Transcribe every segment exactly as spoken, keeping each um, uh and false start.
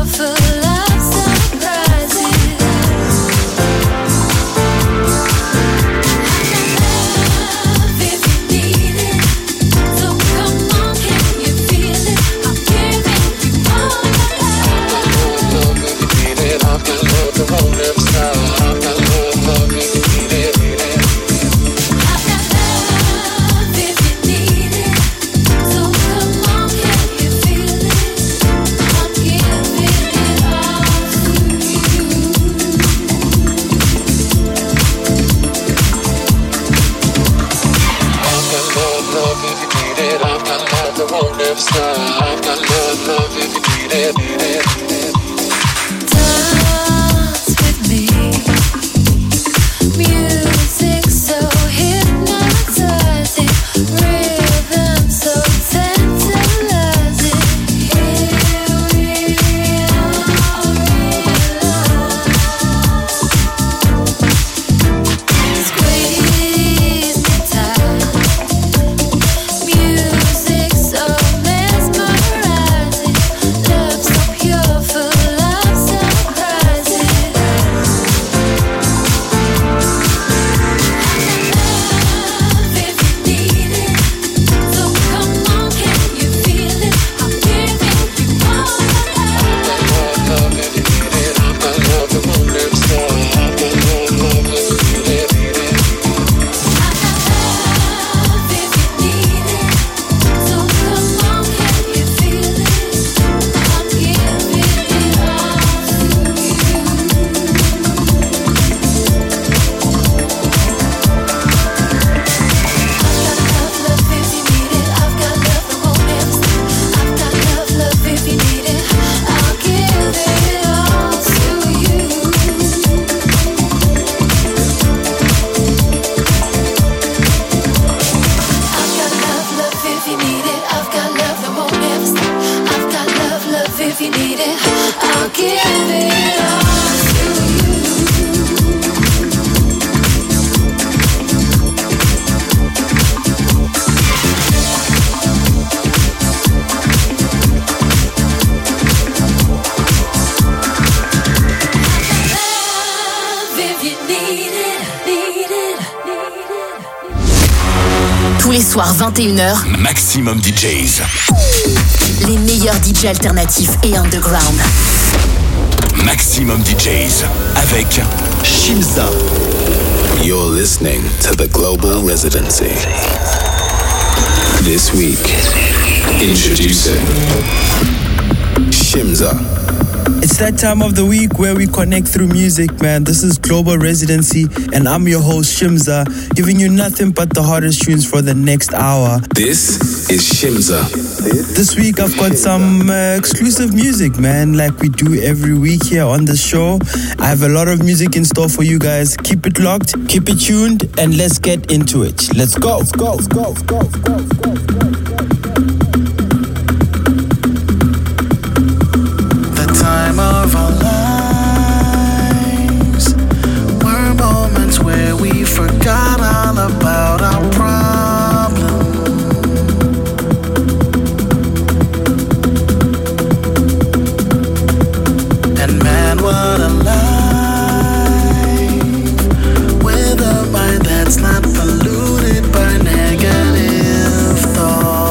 Tous les soirs vingt et une heures, Maximum D Js. Les meilleurs D J alternatifs et underground. Maximum D Js avec Shimza. You're listening to the Global Residency. This week, introducing Shimza. It's that time of the week where we connect through music, man. This is Global Residency, and I'm your host, Shimza, giving you nothing but the hottest tunes for the next hour. This is Shimza. This week, I've got some uh, exclusive music, man, like we do every week here on the show. I have a lot of music in store for you guys. Keep it locked, keep it tuned, and let's get into it. Let's go, let's go, let's go, let's go, let's go, let's go. Time of our lives were moments where we forgot all about our problems. And man, what a life with a mind that's not polluted by negative thoughts.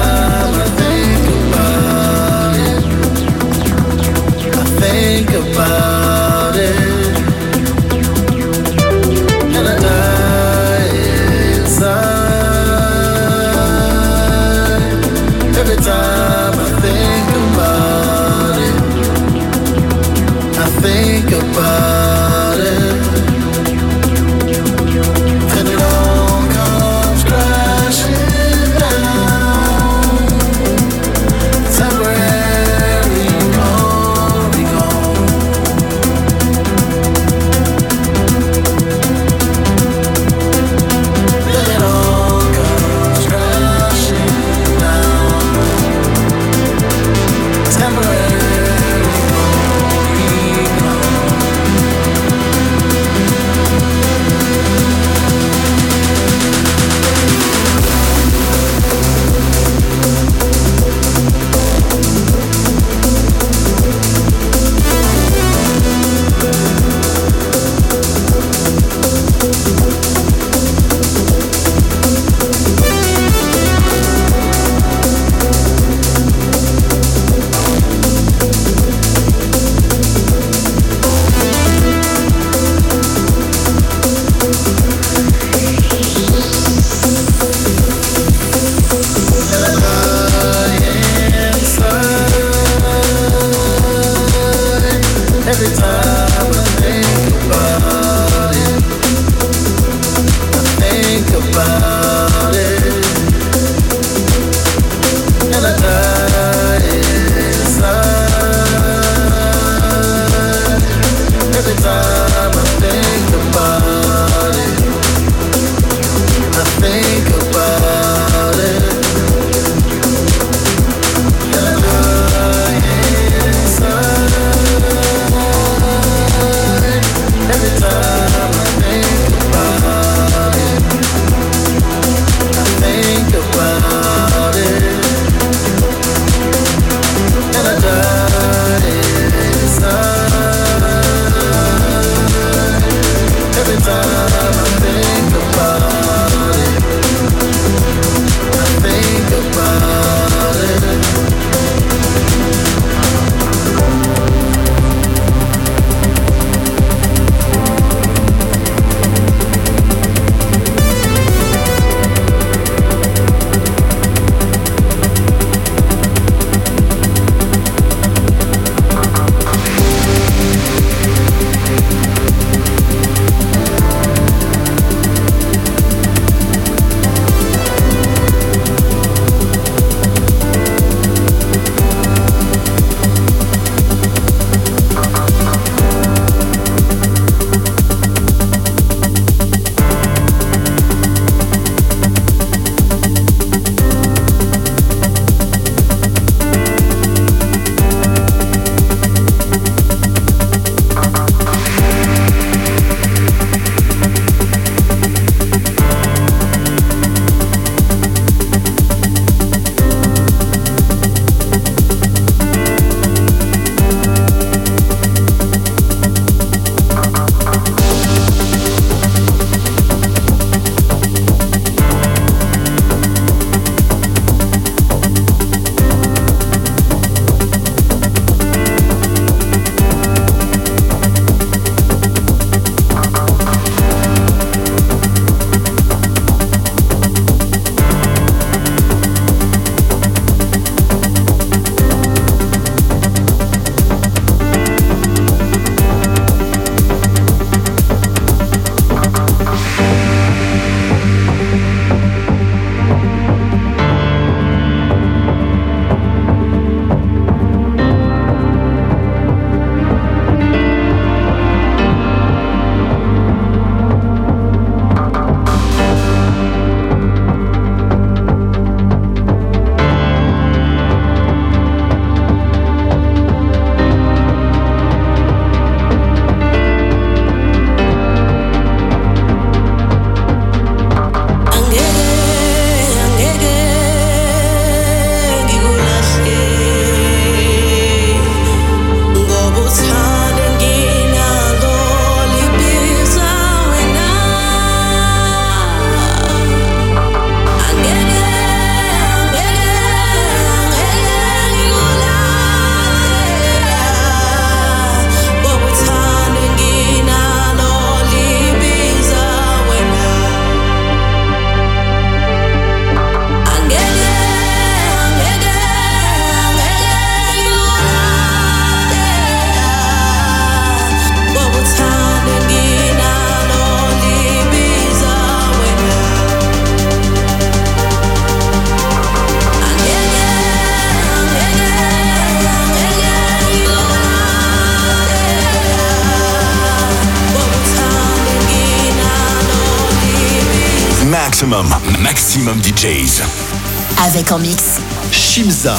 time I think about it, I think about it, and I die inside. Every time I think about it, I think about it, and it all comes crashing down. Temporary glory gone, Maximum, Maximum D Js. Avec en mix Shimza.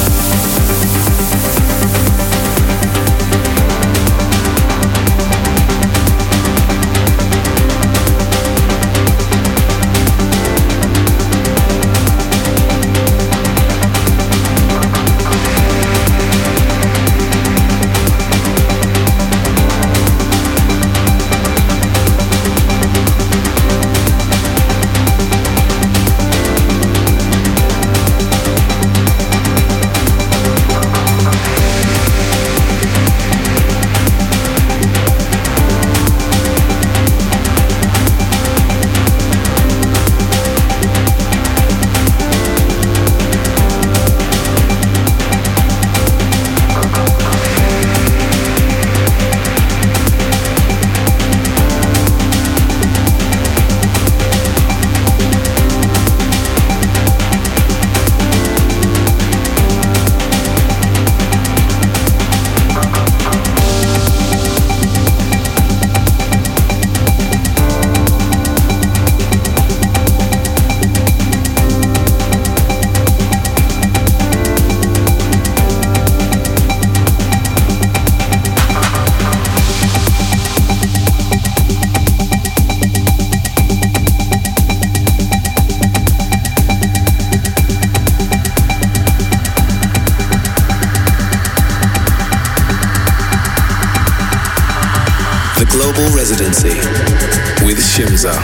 Global Residency with Shimza.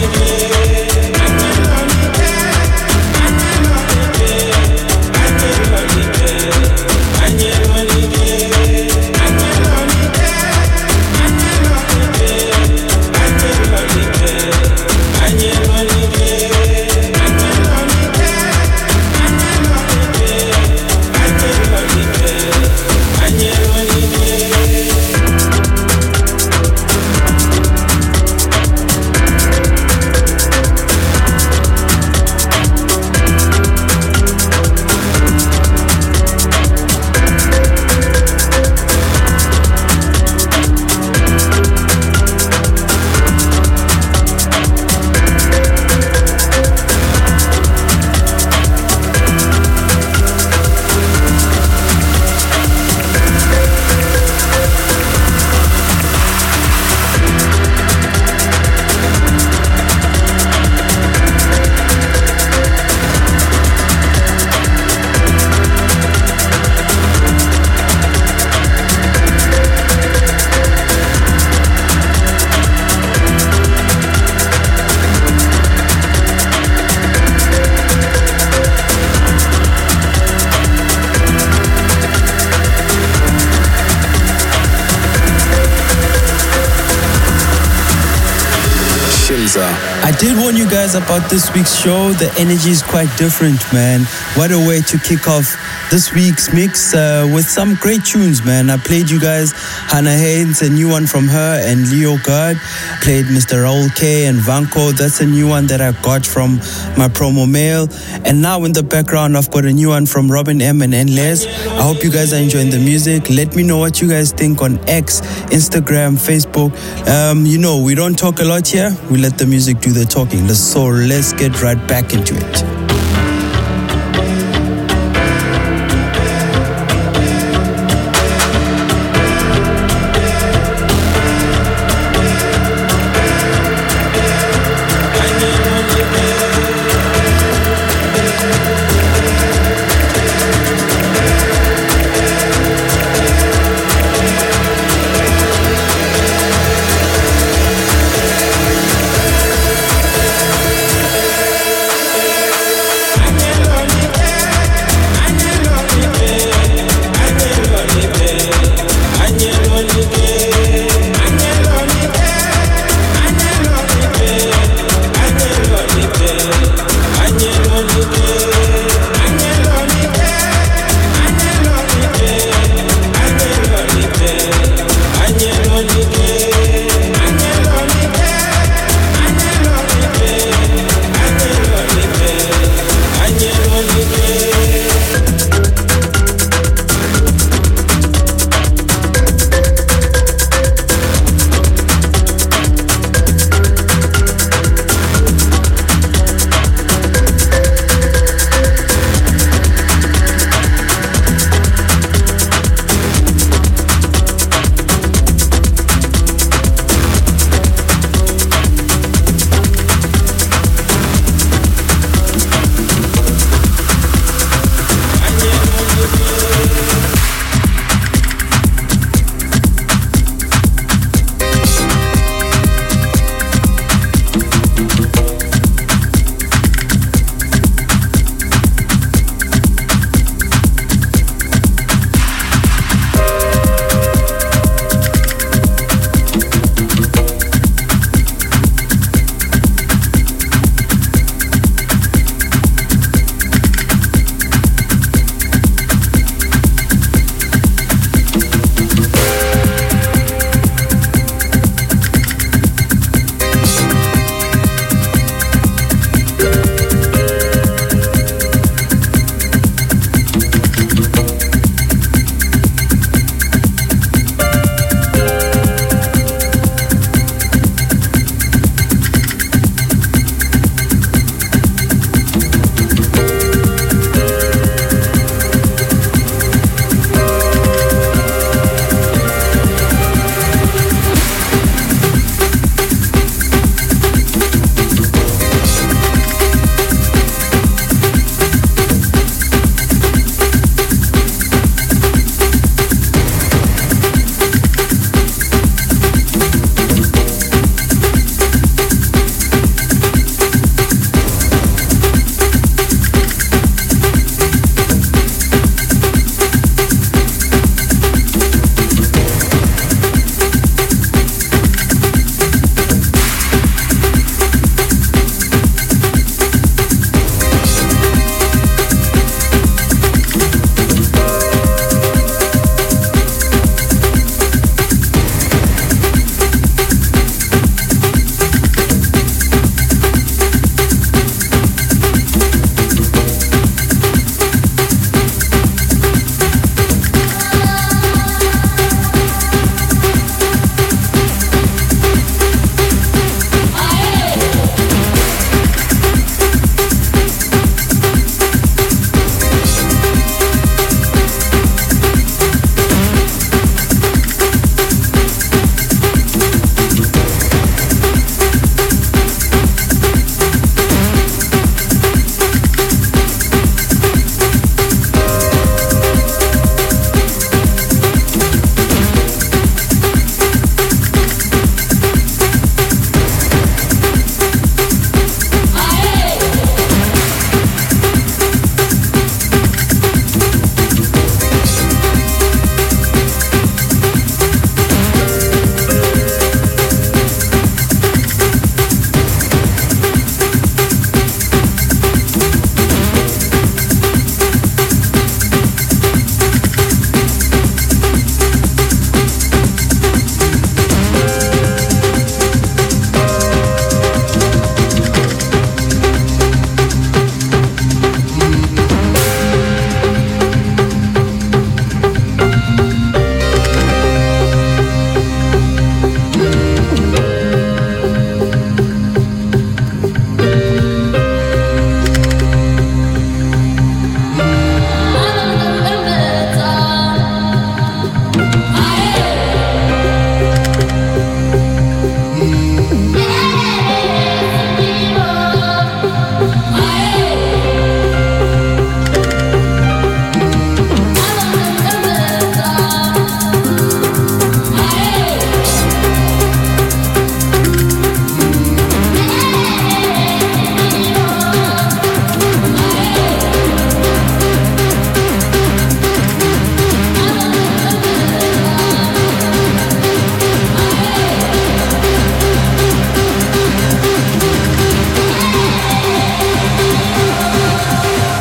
Yeah. Chimza. I did warn you guys about this week's show. The energy is quite different, man. What a way to kick off this week's mix uh, with some great tunes, man. I played you guys Hannah Haynes, a new one from her, and Leo God. Played Mister Raul K and Vanko. That's a new one that I got from my promo mail. And now in the background, I've got a new one from Robin M and Endless. I hope you guys are enjoying the music. Let me know what you guys think on X, Instagram, Facebook. Um, you know, we don't talk a lot here. We let the music do the talking. So let's get right back into it. We'll be right back.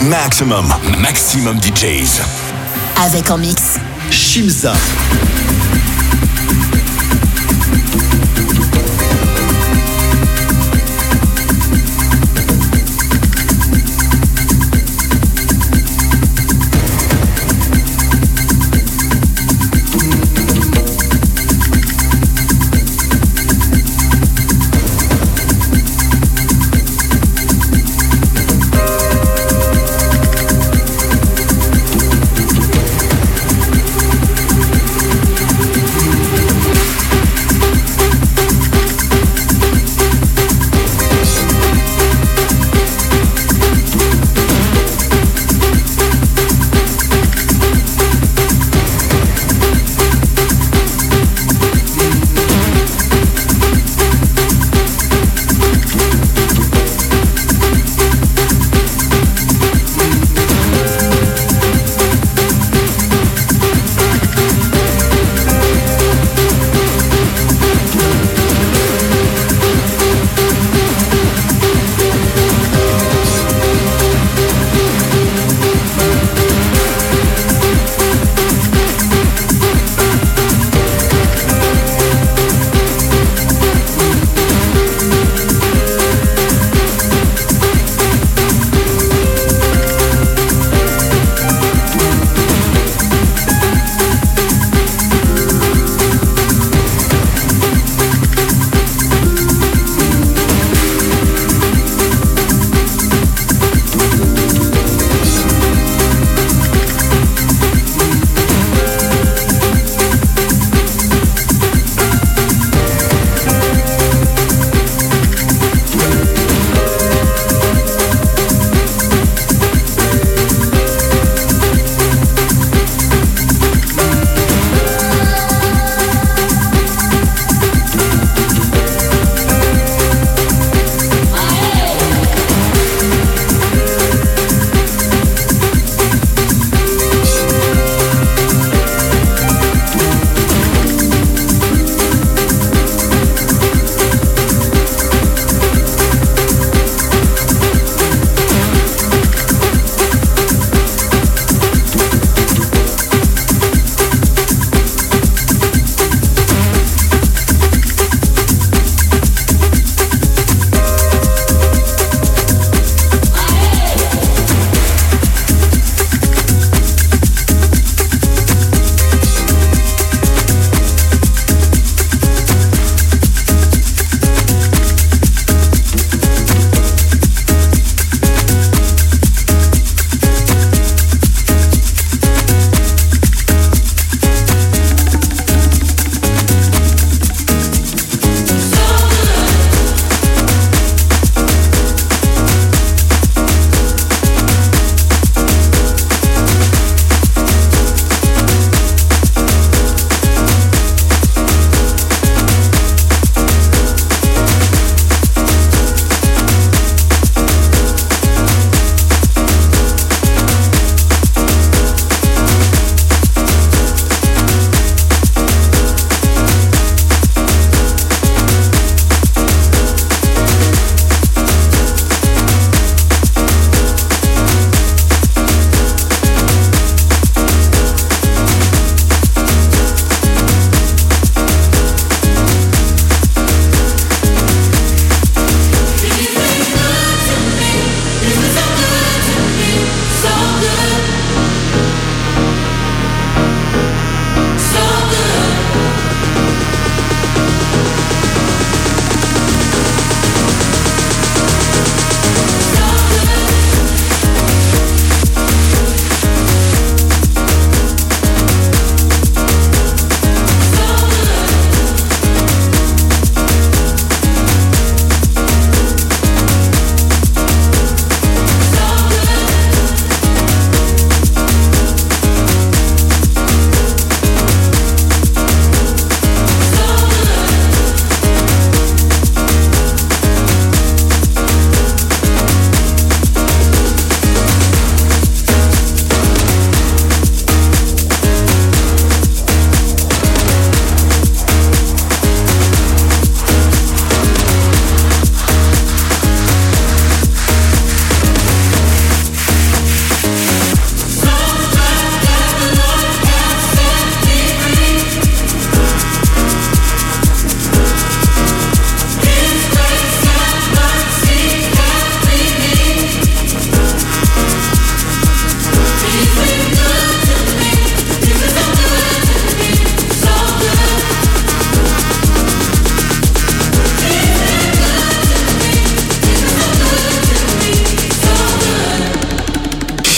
Maximum, Maximum D Js. Avec en mix Shimza.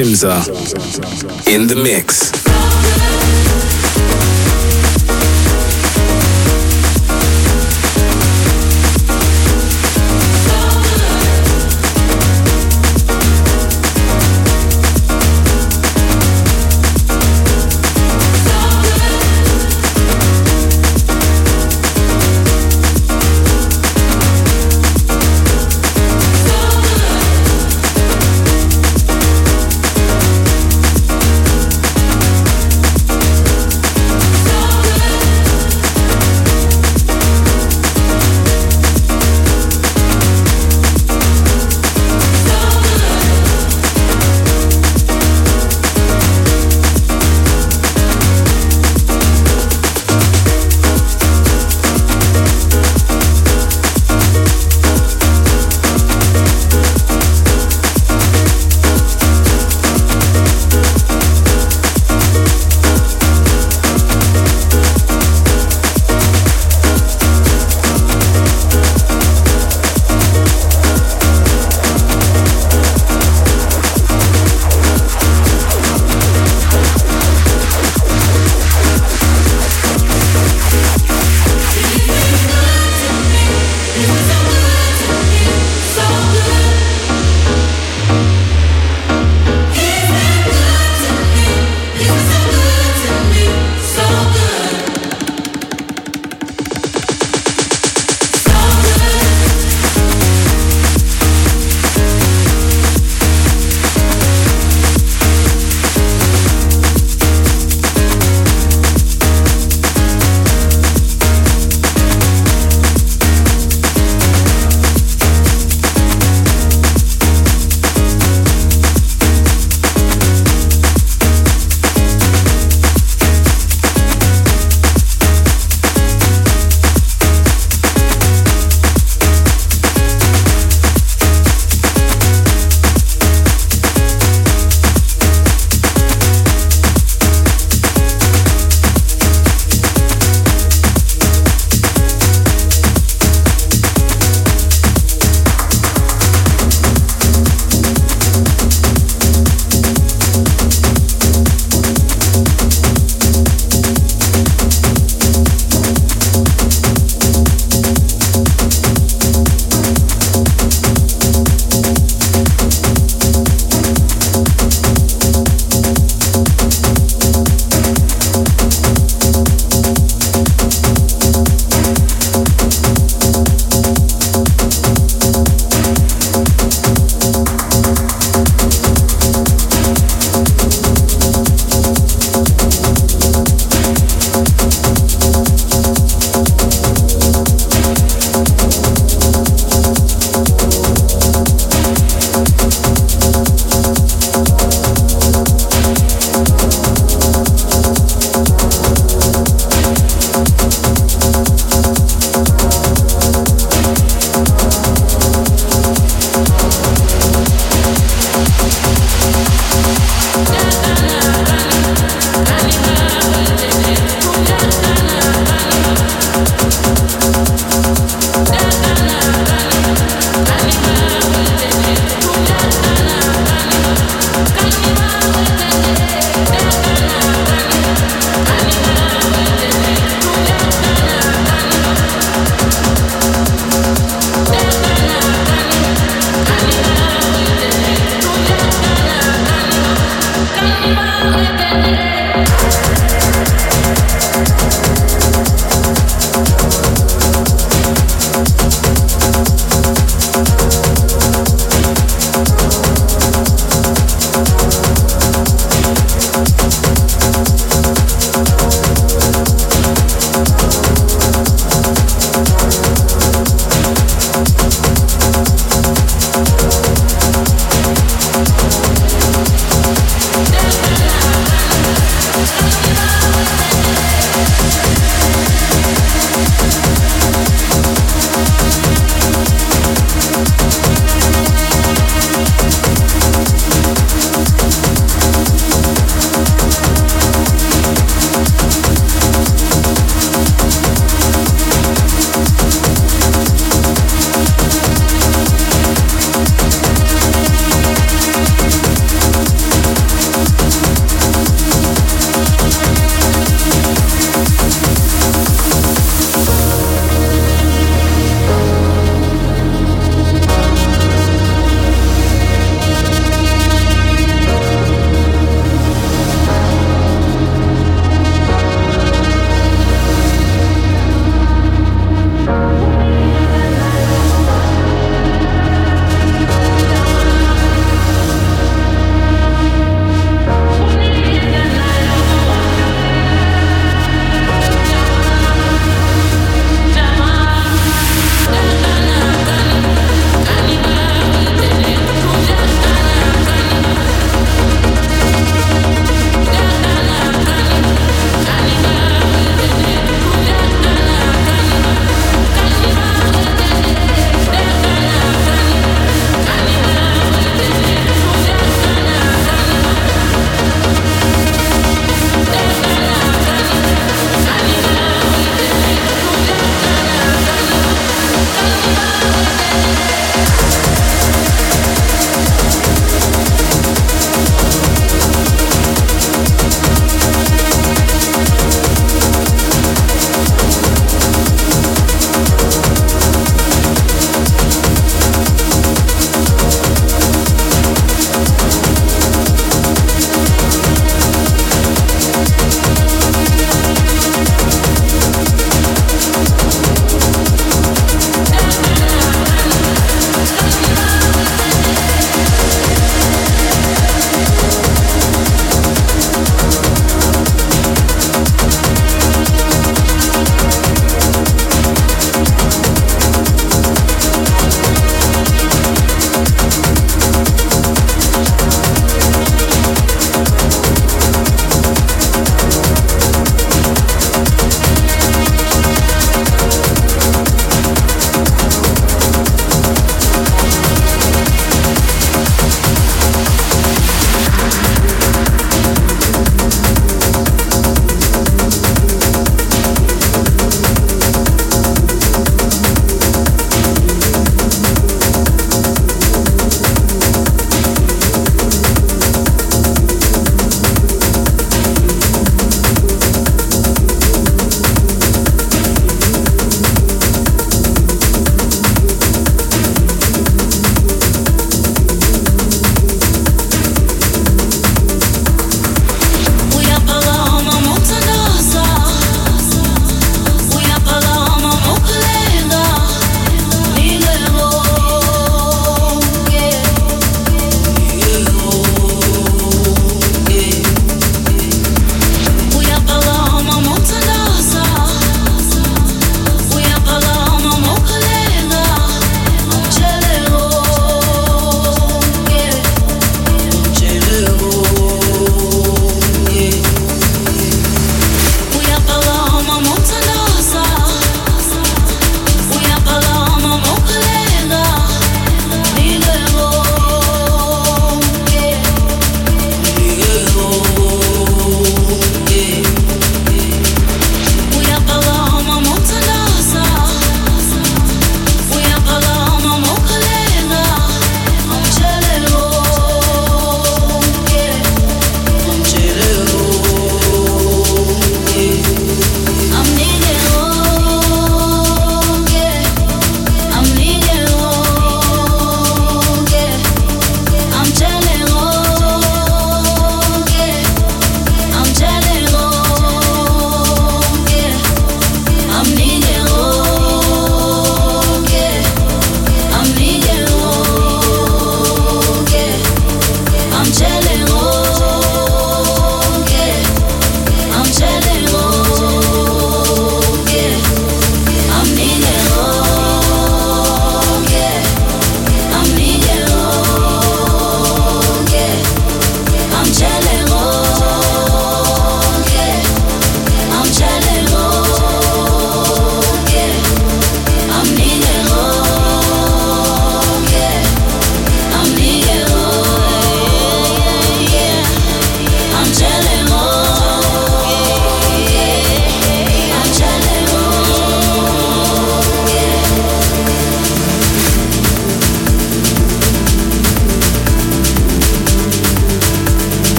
Shimza in the mix.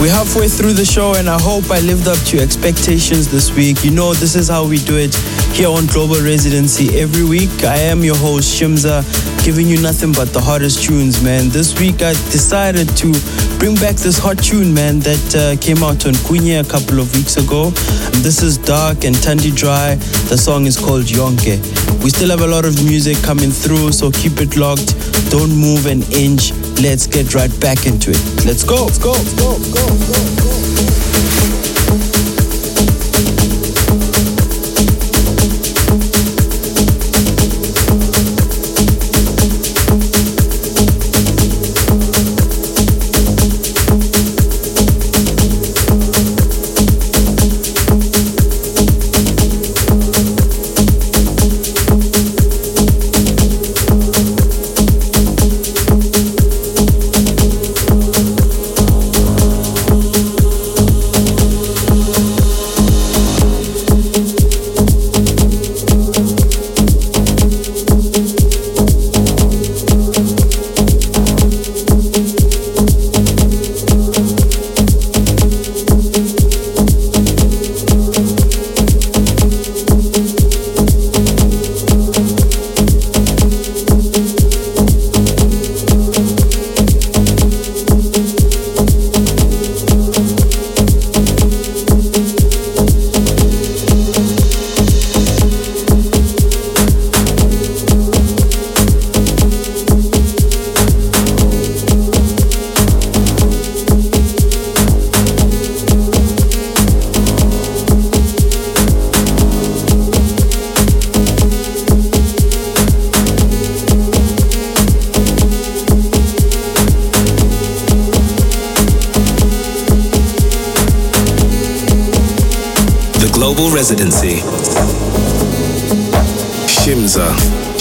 We're halfway through the show and I hope I lived up to your expectations this week. You know, this is how we do it here on Global Residency every week. I am your host, Shimza, giving you nothing but the hottest tunes, man. This week I decided to bring back this hot tune, man, that uh, came out on Kunye a couple of weeks ago. And this is Dark and Tandi Dry. The song is called Yonke. We still have a lot of music coming through, so keep it locked. Don't move an inch. Let's get right back into it. Let's go. Let's go. Let's go. Let's go. Let's go. Global Residency. Shimza.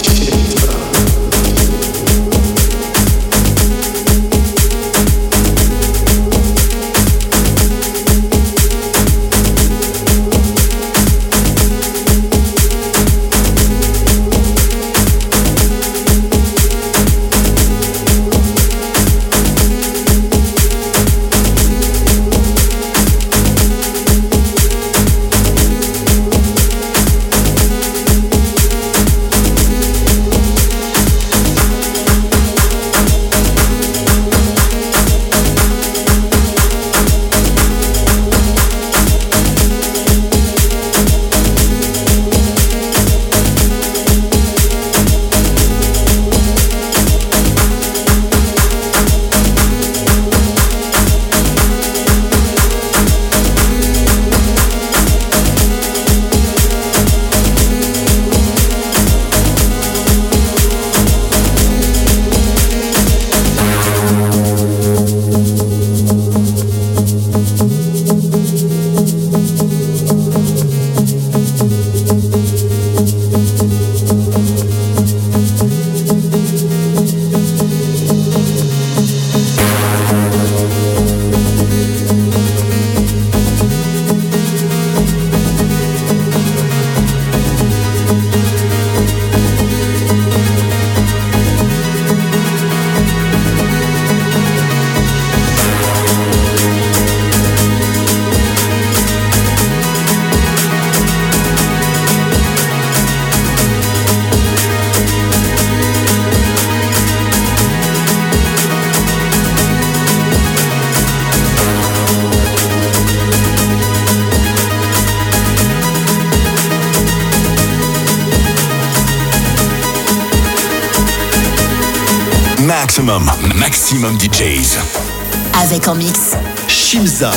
Maximum, maximum D Js. Avec en mix Shimza.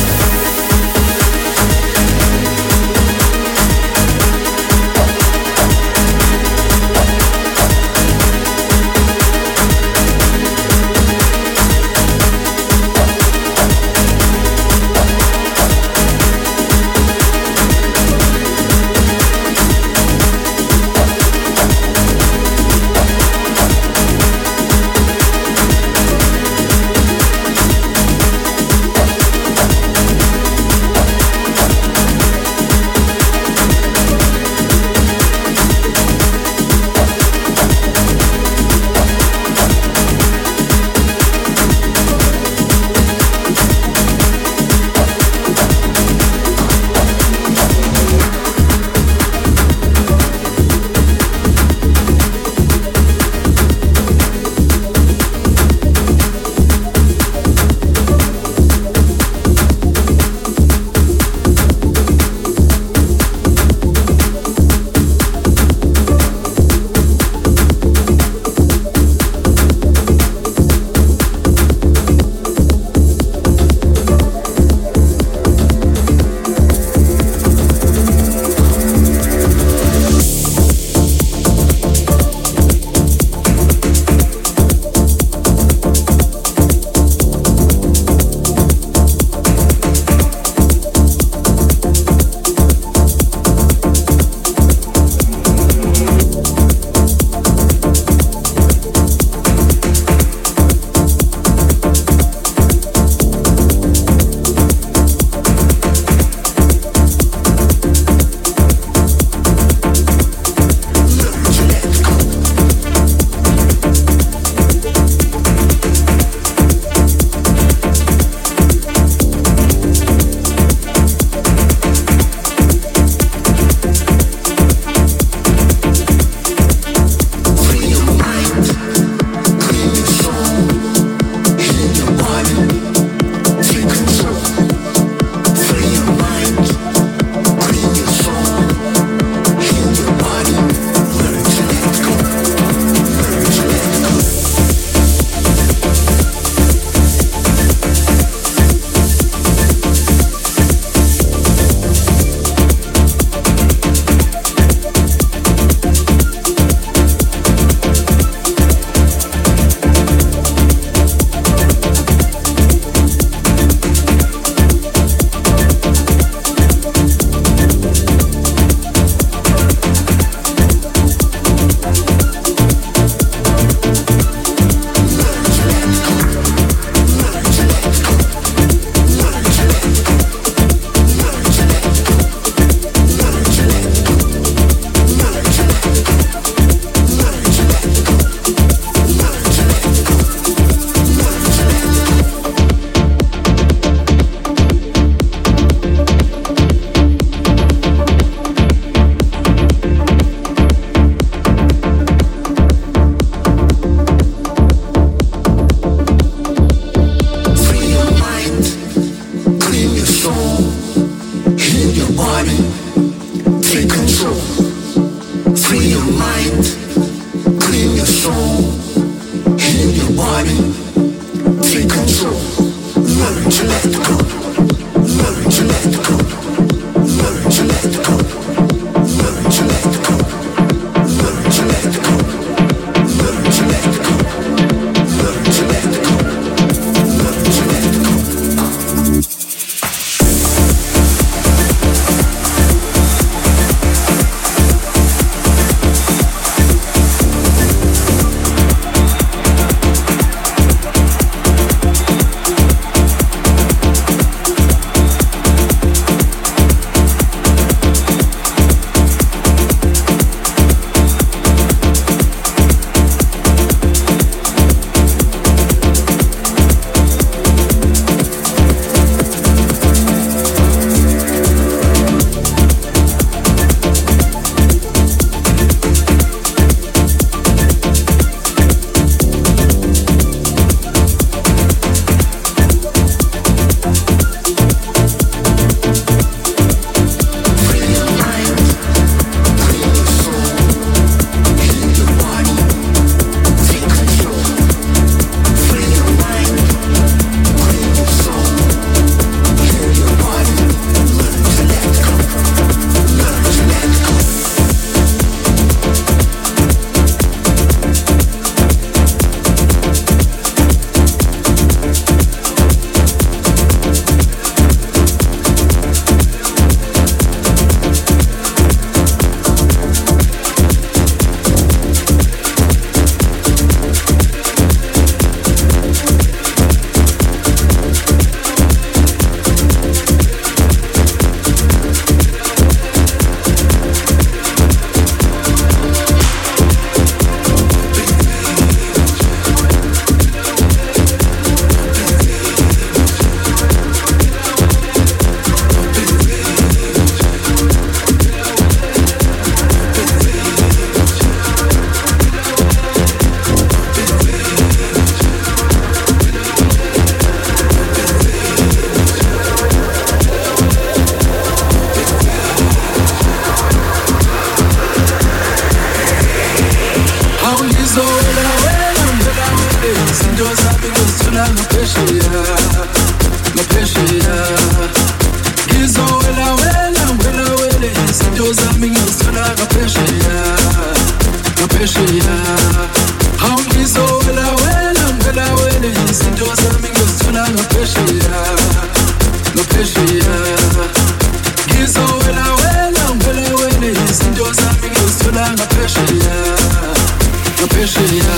izinto zami ngizithola ngaphesheya ngaphesheya ngizowela wela wela wele izinto zami ngizithola ngaphesheya ngaphesheya hawu ngizowela wela wela wele izinto zami ngizithola ngaphesheya ngaphesheya ngizowela wela wela wele izinto zami ngizithola ngaphesheya ngaphesheya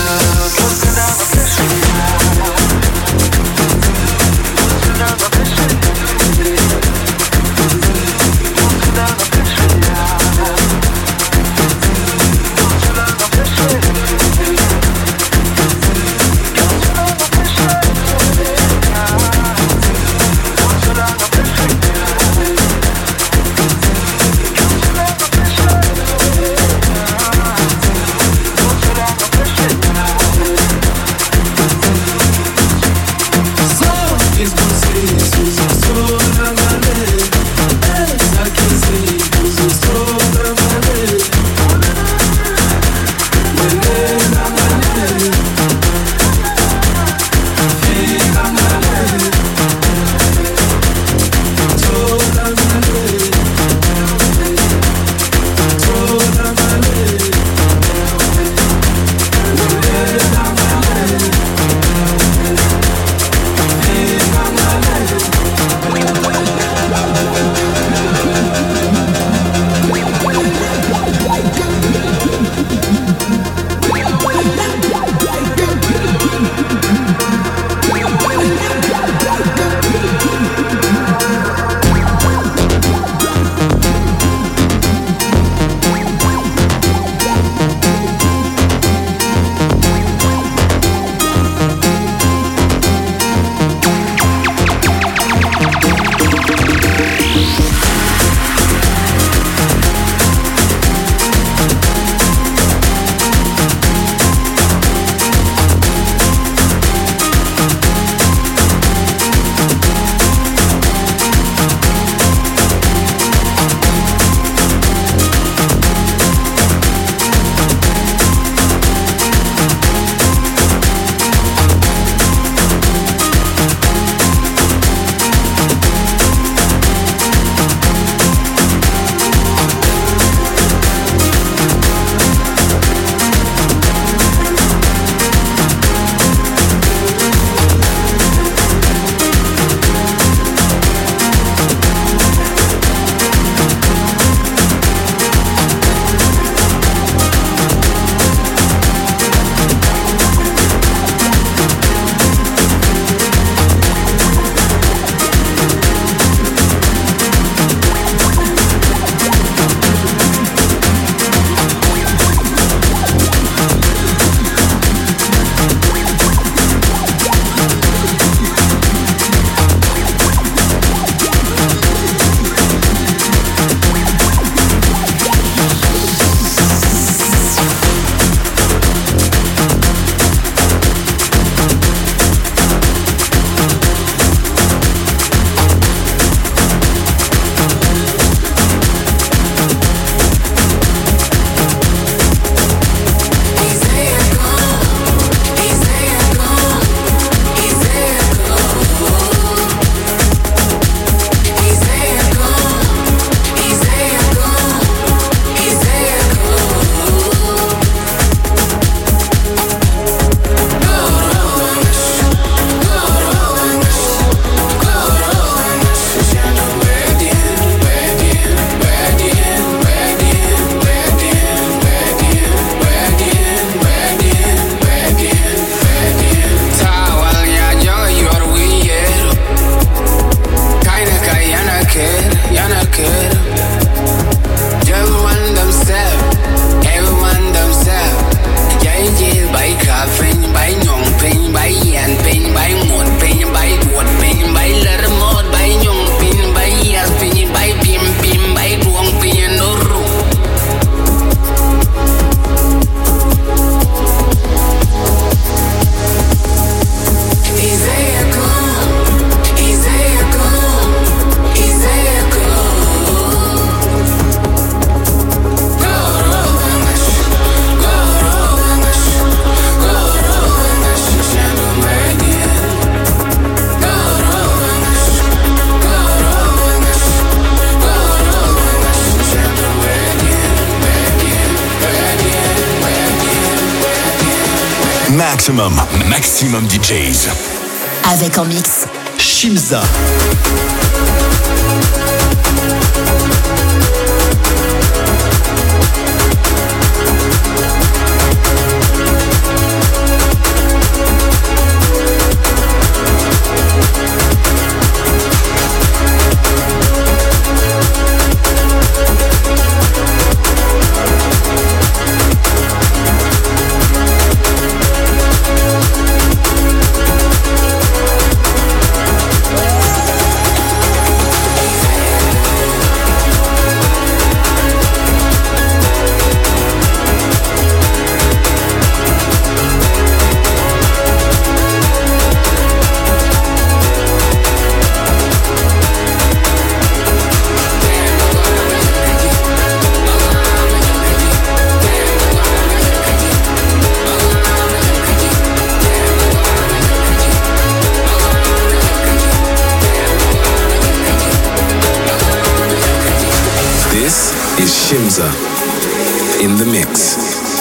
Maximum, Maximum D Js. Avec en mix Shimza. Shimza in the mix.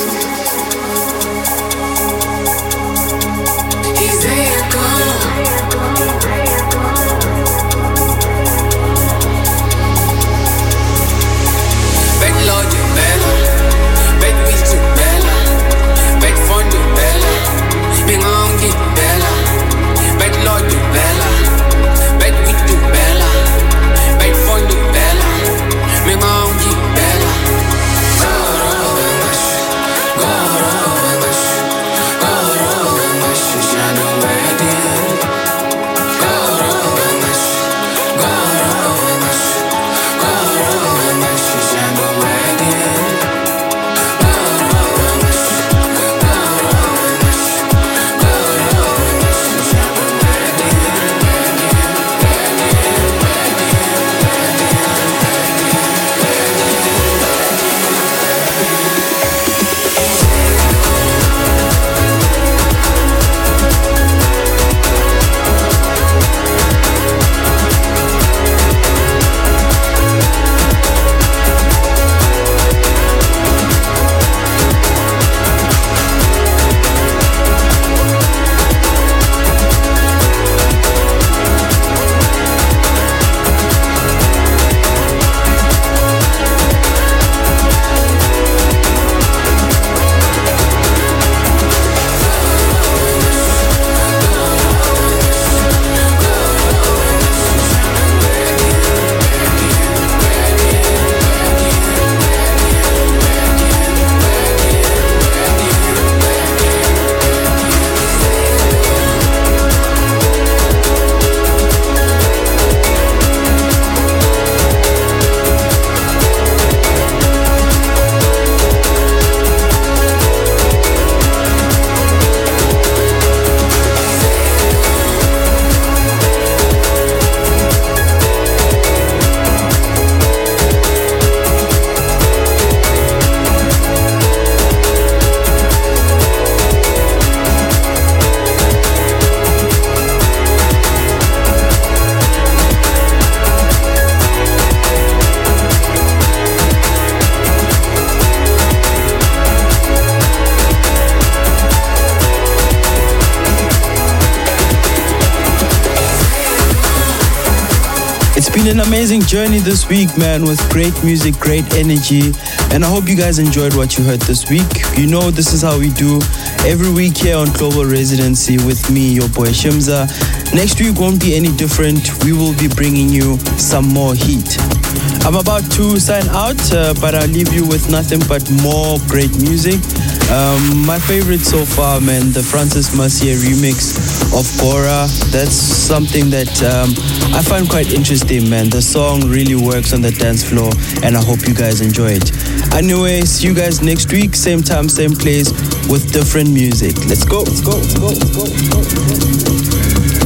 It's been an amazing journey this week, man, with great music, great energy. And I hope you guys enjoyed what you heard this week. You know, this is how we do every week here on Global Residency with me, your boy Shimza. Next week won't be any different. We will be bringing you some more heat. I'm about to sign out, uh, but I'll leave you with nothing but more great music. Um, my favorite so far, man, the Francis Mercier remix of Gora. That's something that um, I find quite interesting, man. The song really works on the dance floor, and I hope you guys enjoy it. Anyway, see you guys next week, same time, same place, with different music. Let's go, let's go, let's go, let's go, let's go. Let's go.